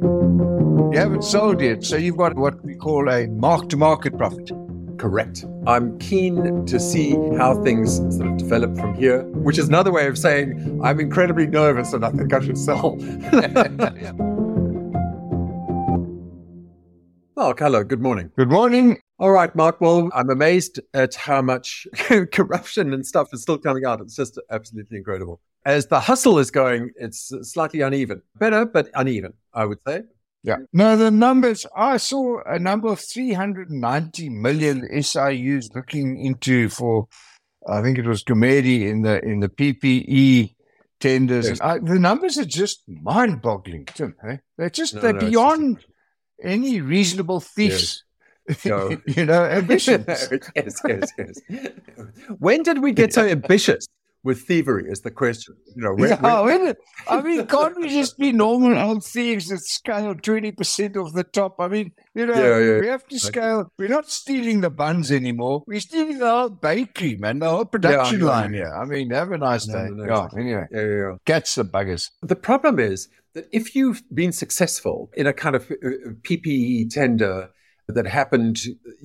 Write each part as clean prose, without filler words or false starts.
You haven't sold yet, so you've got what we call a mark-to-market profit. Correct. I'm keen to see how things sort of develop from here, which is another way of saying I'm incredibly nervous and I think I should sell. Mark, hello, good morning. Good morning. All right, Mark. Well, I'm amazed at how much corruption and stuff is still coming out. It's just absolutely incredible. As the hustle is going, it's slightly uneven. Better, but uneven, I would say. Yeah. No, the numbers, I saw a number of 390 million SIUs looking into for, I think it was Gumedi in the PPE tenders. Yes. The numbers are just mind-boggling, Tim. Eh? They're No, beyond any reasonable thief's, No. ambitions. Yes. When did we get so ambitious with thievery is the question. Can't we just be normal old thieves that scale 20% off the top? I mean, we have to scale. We're not stealing the buns anymore. We're stealing the whole bakery, man, the whole production line here. I mean, have a nice day. Anyway, catch the buggers. The problem is that if you've been successful in a kind of PPE tender that happened,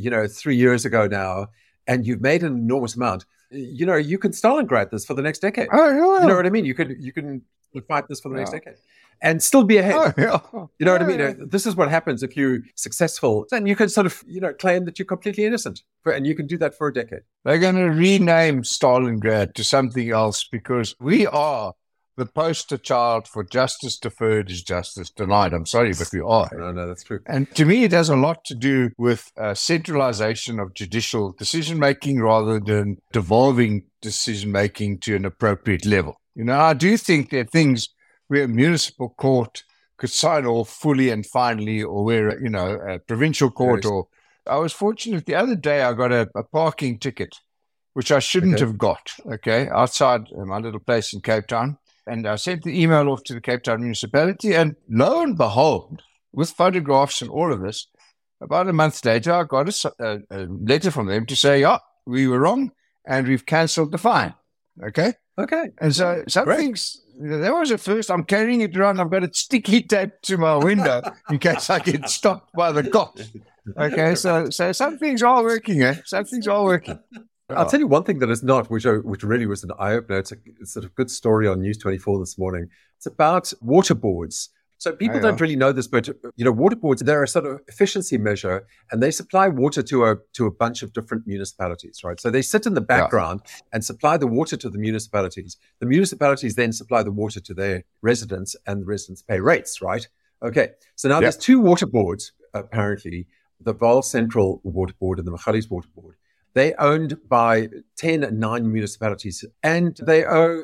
3 years ago now, and you've made an enormous amount, you can Stalingrad this for the next decade. Oh, yeah. You know what I mean? You can fight this for the next decade and still be ahead. Oh, yeah. You know what I mean? This is what happens if you're successful. Then you can sort of, claim that you're completely innocent. And you can do that for a decade. They're going to rename Stalingrad to something else because we are the poster child for justice deferred is justice denied. I'm sorry, but we are. No, that's true. And to me, it has a lot to do with centralization of judicial decision-making rather than devolving decision-making to an appropriate level. I do think there are things where a municipal court could sign off fully and finally, or where, a provincial court I was fortunate the other day I got a parking ticket, which I shouldn't have got, outside my little place in Cape Town. And I sent the email off to the Cape Town municipality, and lo and behold, with photographs and all of this, about a month later, I got a letter from them to say, we were wrong, and we've cancelled the fine. Okay. And so some things, that was at first, I'm carrying it around, I've got it sticky taped to my window in case I get stopped by the cops. Okay, so some things are working, Some things are working. I'll tell you one thing that is not, which really was an eye-opener. It's a sort of good story on News 24 this morning. It's about water boards. So people don't really know this, but, water boards, they're a sort of efficiency measure, and they supply water to a bunch of different municipalities, right? So they sit in the background and supply the water to the municipalities. The municipalities then supply the water to their residents, and the residents pay rates, right? Okay. So now there's two water boards, apparently, the Vaal Central Water Board and the Magalies Water Board. They're owned by 10 and 9 municipalities, and they owe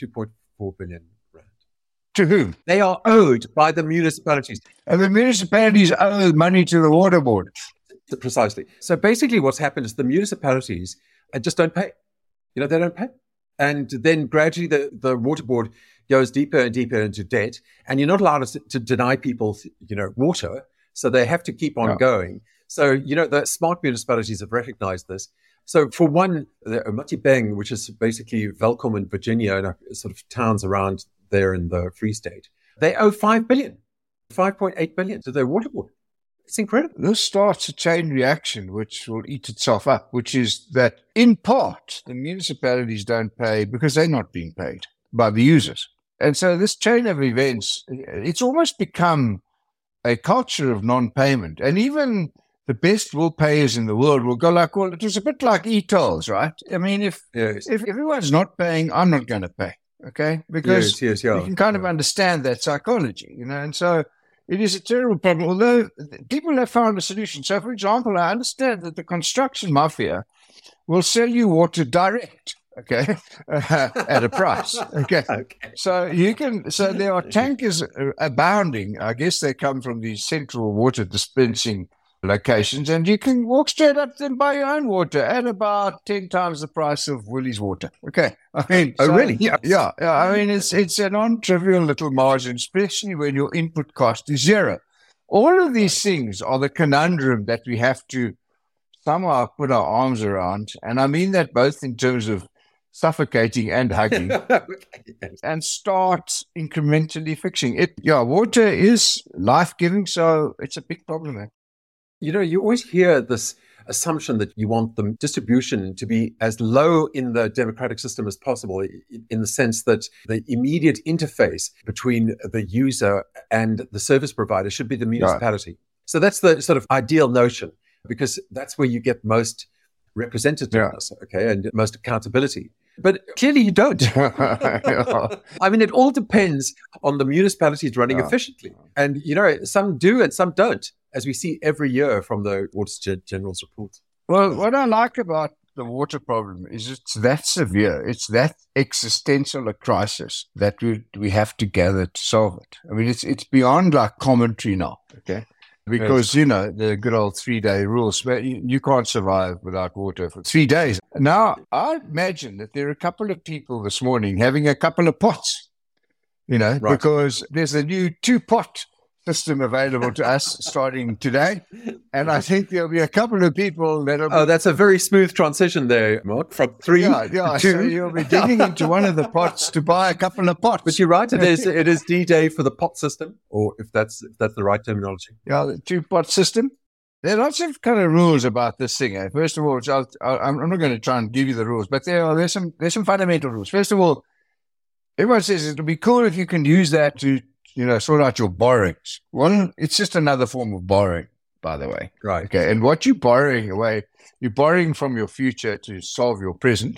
22.4 billion rand. To whom? They are owed by the municipalities. And the municipalities owe money to the water board. Precisely. So basically what's happened is the municipalities just don't pay. They don't pay. And then gradually the water board goes deeper and deeper into debt, and you're not allowed to deny people, water. So they have to keep on going. So, the smart municipalities have recognized this. So for one, Matibeng, which is basically Welkom in Virginia and sort of towns around there in the Free State, they owe 5.8 billion to their water board. It's incredible. This starts a chain reaction which will eat itself up, which is that in part, the municipalities don't pay because they're not being paid by the users. And so this chain of events, it's almost become a culture of non-payment. And even the best will payers in the world will go like, well, it was a bit like e-tolls, right? I mean, if everyone's not paying, I'm not going to pay, okay? Because you can kind of understand that psychology, and so it is a terrible problem, although people have found a solution. So, for example, I understand that the construction mafia will sell you water direct, okay, at a price, okay? So there are tankers abounding. I guess they come from these central water dispensing locations, and you can walk straight up and buy your own water at about 10 times the price of Woolies water. Okay. I mean, really? Yeah. I mean, it's a non-trivial little margin, especially when your input cost is zero. All of these things are the conundrum that we have to somehow put our arms around. And I mean that both in terms of suffocating and hugging, and start incrementally fixing it. Yeah, water is life-giving, so it's a big problem, man. You always hear this assumption that you want the distribution to be as low in the democratic system as possible, in the sense that the immediate interface between the user and the service provider should be the municipality. Right. So that's the sort of ideal notion, because that's where you get most representativeness, okay, and most accountability. But clearly you don't. I mean, it all depends on the municipalities running efficiently. And, some do and some don't, as we see every year from the Auditor General's reports. Well, what I like about the water problem is it's that severe. It's that existential a crisis that we have to gather to solve it. I mean, it's beyond like commentary now, okay? Because, the good old 3-day rules, but you can't survive without water for 3 days. Now, I imagine that there are a couple of people this morning having a couple of pots, right. Because there's a new 2-pot system available to us starting today. And I think there'll be a couple of people that'll be... Oh, that's a very smooth transition there, Mark, from 3 to 2. So you'll be digging into one of the pots to buy a couple of pots. But you're right, it is D-Day for the pot system, or if that's the right terminology. Yeah, the 2-pot system. There are lots of kind of rules about this thing. First of all, I'm not going to try and give you the rules, but there's some fundamental rules. First of all, everyone says it'll be cool if you can use that to sort out your borrowings. Well, it's just another form of borrowing, by the way. Right. Okay. And what you're borrowing away, you're borrowing from your future to solve your present.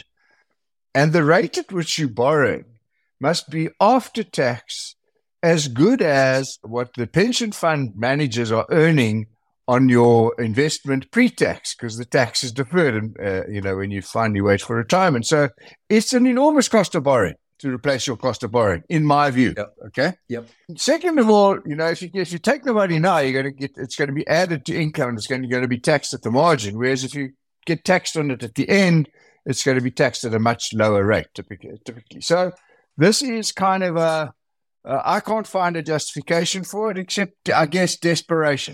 And the rate at which you're borrowing must be after tax as good as what the pension fund managers are earning on your investment pre-tax, because the tax is deferred, and when you finally wait for retirement. So it's an enormous cost of borrowing to replace your cost of borrowing, in my view. Yep. Okay. Yep. Second of all, if you take the money now, it's going to be added to income, and it's going to be taxed at the margin. Whereas if you get taxed on it at the end, it's going to be taxed at a much lower rate, typically. So this is kind of I can't find a justification for it, except, I guess, desperation.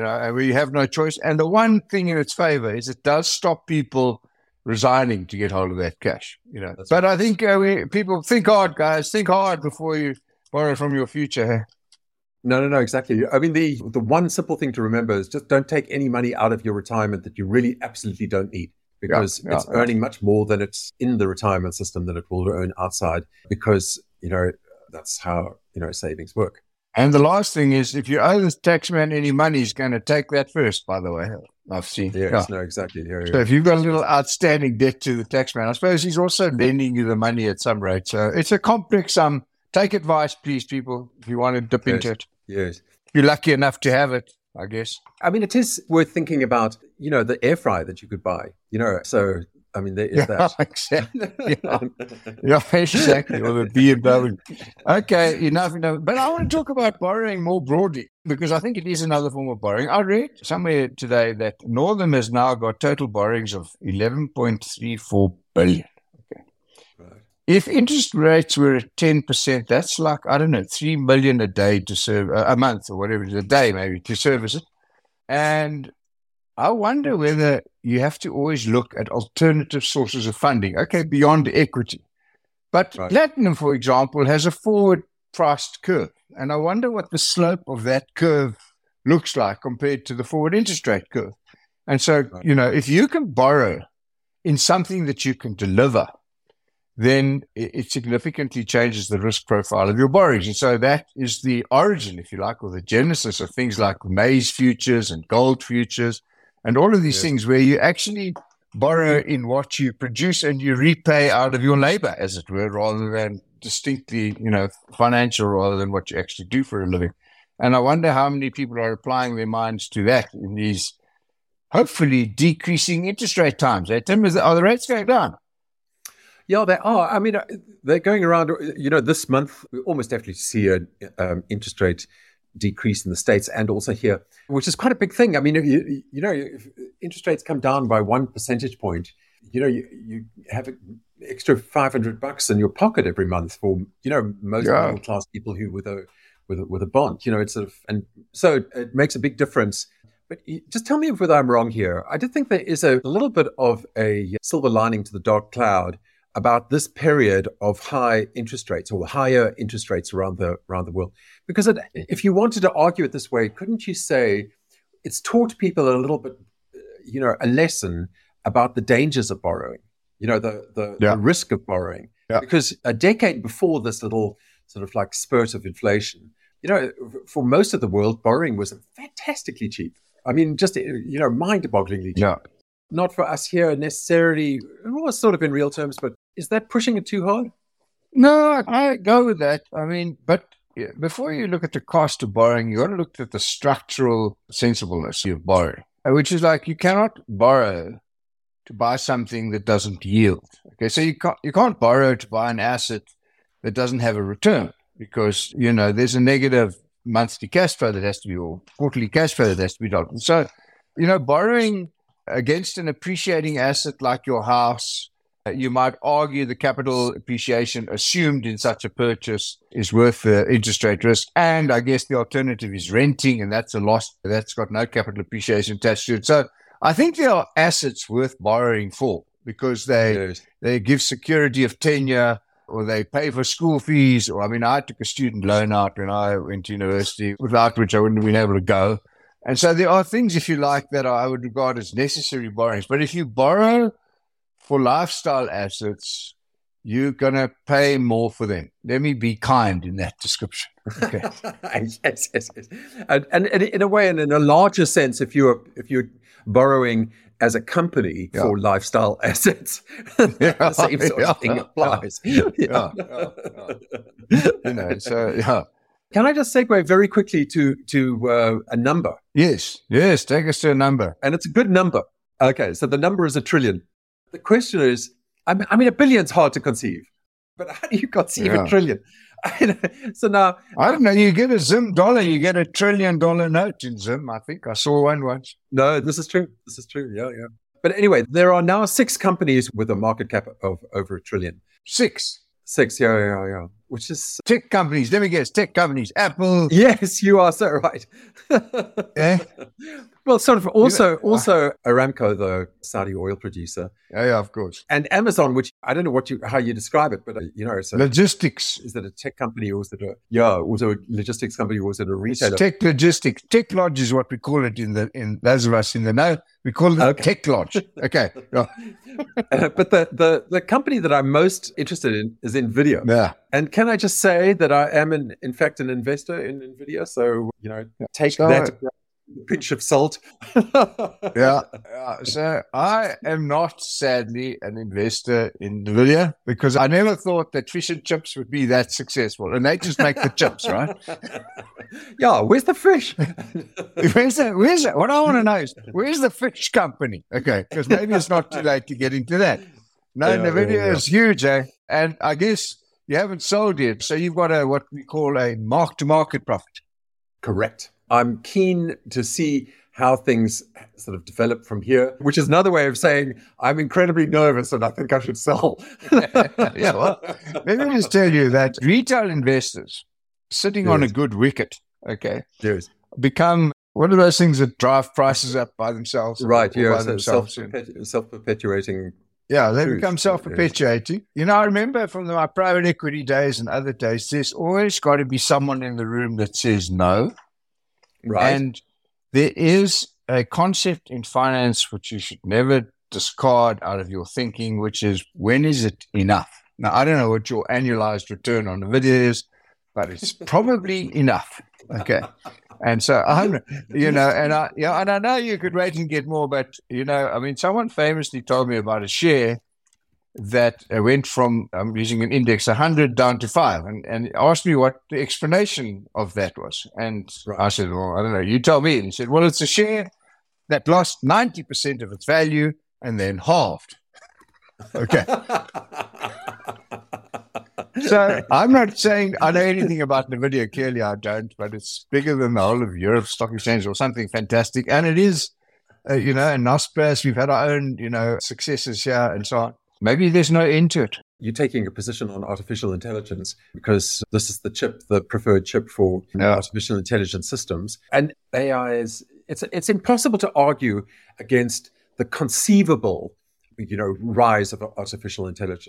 We have no choice. And the one thing in its favor is it does stop people resigning to get hold of that cash, But right. I think people think hard, guys. Think hard before you borrow from your future. No, exactly. I mean, the one simple thing to remember is just don't take any money out of your retirement that you really absolutely don't need, because it's earning much more than it's in the retirement system than it will earn outside, because, that's how, savings work. And the last thing is, if you owe the taxman any money, he's going to take that first, by the way. I've seen. Yes, no, exactly. Yeah. So if you've got a little outstanding debt to the taxman, I suppose he's also lending you the money at some rate. So it's a complex sum. Take advice, please, people, if you want to dip into it. Yes. If you're lucky enough to have it, I guess. I mean, it is worth thinking about, the air fryer that you could buy, so... I mean, there is that. Exactly. Yeah, exactly. Or the BMW. Okay, enough. But I want to talk about borrowing more broadly, because I think it is another form of borrowing. I read somewhere today that Northam has now got total borrowings of 11.34 billion. Okay. Right. If interest rates were at 10%, that's like, 3 million a day to serve, a month or whatever it is, a day maybe, to service it. And I wonder whether you have to always look at alternative sources of funding, beyond equity. But right. Platinum, for example, has a forward-priced curve. And I wonder what the slope of that curve looks like compared to the forward interest rate curve. And so, right. If you can borrow in something that you can deliver, then it significantly changes the risk profile of your borrowings. And so that is the origin, if you like, or the genesis of things like maize futures and gold futures, and all of these things where you actually borrow in what you produce and you repay out of your labor, as it were, rather than distinctly, financial, rather than what you actually do for a living. And I wonder how many people are applying their minds to that in these hopefully decreasing interest rate times. Tim, are the rates going down? Yeah, they are. I mean, they're going around, this month, we almost definitely see an interest rate decrease in the States and also here, which is quite a big thing. I mean, if interest rates come down by 1 percentage point, you have an extra $500 in your pocket every month for, most middle class people who with a bond, it's sort of, and so it makes a big difference. But just tell me whether I'm wrong here. I did think there is a little bit of a silver lining to the dark cloud about this period of high interest rates or higher interest rates around the world. Because if you wanted to argue it this way, couldn't you say it's taught people a little bit, a lesson about the dangers of borrowing, the risk of borrowing? Yeah. Because a decade before this little sort of like spurt of inflation, for most of the world, borrowing was fantastically cheap. I mean, just, mind-bogglingly cheap. Yeah. Not for us here necessarily, it was sort of in real terms, but is that pushing it too hard? No, I go with that. I mean, but before you look at the cost of borrowing, you got to look at the structural sensibleness of borrowing, which is like you cannot borrow to buy something that doesn't yield. Okay, so you can't borrow to buy an asset that doesn't have a return because, there's a negative monthly cash flow that has to be, or quarterly cash flow that has to be done. So, borrowing against an appreciating asset like your house, you might argue the capital appreciation assumed in such a purchase is worth the interest rate risk. And I guess the alternative is renting, and that's a loss. That's got no capital appreciation attached to it. So I think there are assets worth borrowing for because they give security of tenure, or they pay for school fees. Or I took a student loan out when I went to university, without which I wouldn't have been able to go. And so there are things, if you like, that I would regard as necessary borrowings. But if you borrow for lifestyle assets, you're going to pay more for them. Let me be kind in that description. Okay. Yes. And in a way, and in a larger sense, if you're borrowing as a company for lifestyle assets, the same sort of thing applies. Can I just segue very quickly to a number? Yes, take us to a number. And it's a good number. Okay, so the number is $1 trillion. The question is, $1 billion's hard to conceive, but how do you conceive $1 trillion? So now, I don't know. You get a Zim dollar, you get $1 trillion note in Zim. I think I saw one once. No, this is true. Yeah. But anyway, there are now 6 companies with a market cap of over $1 trillion. 6, yeah. Which is tech companies. Let me guess, tech companies. Apple. Yes, you are so right. Yeah. Well, sort of also Aramco, the Saudi oil producer. Yeah, of course. And Amazon, which I don't know how you describe it, but it's logistics. Is it a tech company or is it a logistics company or is it a retailer? It's tech logistics. Tech Lodge is what we call it in those of us in the know. We call it Tech Lodge. Okay. Yeah. But the company that I'm most interested in is NVIDIA. Yeah. And can I just say that I am in fact an investor in NVIDIA? So, take that pinch of salt. Yeah. So I am not, sadly, an investor in NVIDIA because I never thought that fish and chips would be that successful. And they just make the chips, right? Yeah. Where's the fish? Where's that? What I want to know is, where's the fish company? Okay. Because maybe it's not too late to get into that. No, NVIDIA is huge, eh? And I guess you haven't sold yet. So you've got what we call a mark-to-market profit. Correct. I'm keen to see how things sort of develop from here, which is another way of saying I'm incredibly nervous and I think I should sell. Yeah, well, let me just tell you that retail investors sitting on a good wicket, become one of those things that drive prices up by themselves. Right, self-perpetuating. Yeah, they become self-perpetuating. I remember from my private equity days and other days, there's always got to be someone in the room that says no. Right. And there is a concept in finance which you should never discard out of your thinking, which is, when is it enough? Now, I don't know what your annualized return on NVIDIA is, but it's probably enough. Okay. And so and I know you could wait and get more, but someone famously told me about a share that went from, I'm using an index 100 down to 5, and asked me what the explanation of that was. And I said, well, I don't know, you tell me. And he said, well, it's a share that lost 90% of its value and then halved. Okay. So I'm not saying I know anything about NVIDIA. Clearly I don't, but it's bigger than the whole of Europe Stock Exchange or something fantastic. And it is, and Naspers, we've had our own, successes here and so on. Maybe there's no end to it. You're taking a position on artificial intelligence because this is the preferred chip for artificial intelligence systems. And AI it's impossible to argue against the conceivable, rise of artificial intelligence.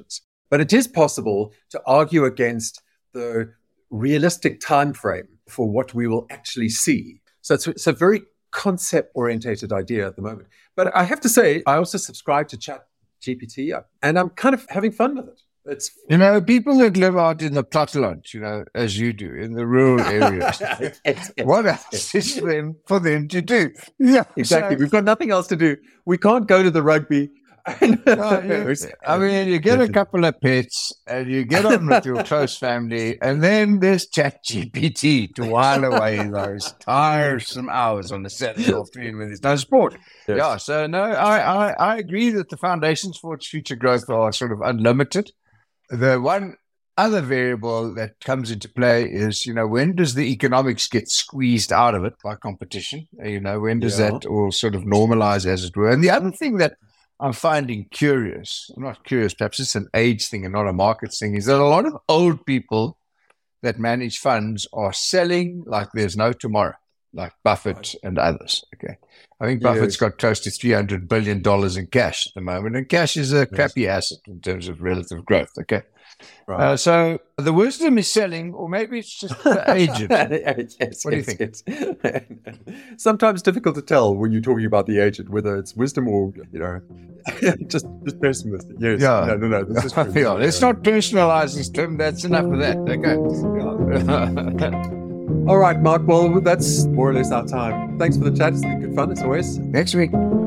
But it is possible to argue against the realistic time frame for what we will actually see. So it's a very concept-orientated idea at the moment. But I have to say, I also subscribe to ChatGPT, and I'm kind of having fun with it. It's people that live out in the platteland, as you do, in the rural areas. What else is for them to do? Yeah, exactly. We've got nothing else to do. We can't go to the rugby. You get a couple of pets and you get on with your close family, and then there's ChatGPT to while away those tiresome hours on a Saturday afternoon when there's no sport. Yes. Yeah, so no, I agree that the foundations for its future growth are sort of unlimited. The one other variable that comes into play is, when does the economics get squeezed out of it by competition? When does that all sort of normalize, as it were? And the other thing that I'm finding curious, I'm not curious, perhaps it's an age thing and not a market thing, is that a lot of old people that manage funds are selling like there's no tomorrow, like Buffett and others. Okay. I think Buffett's got close to $300 billion in cash at the moment, and cash is a crappy asset in terms of relative growth. Okay. Right. So the wisdom is selling, or maybe it's just the agent. What do you think? Sometimes difficult to tell when you're talking about the agent, whether it's wisdom or, just pessimistic. Yes. Yeah. No. This is true. Let's not personalize this, Tim. That's enough of that. Okay. All right, Mark. Well, that's more or less our time. Thanks for the chat. It's been good fun as always. Next week.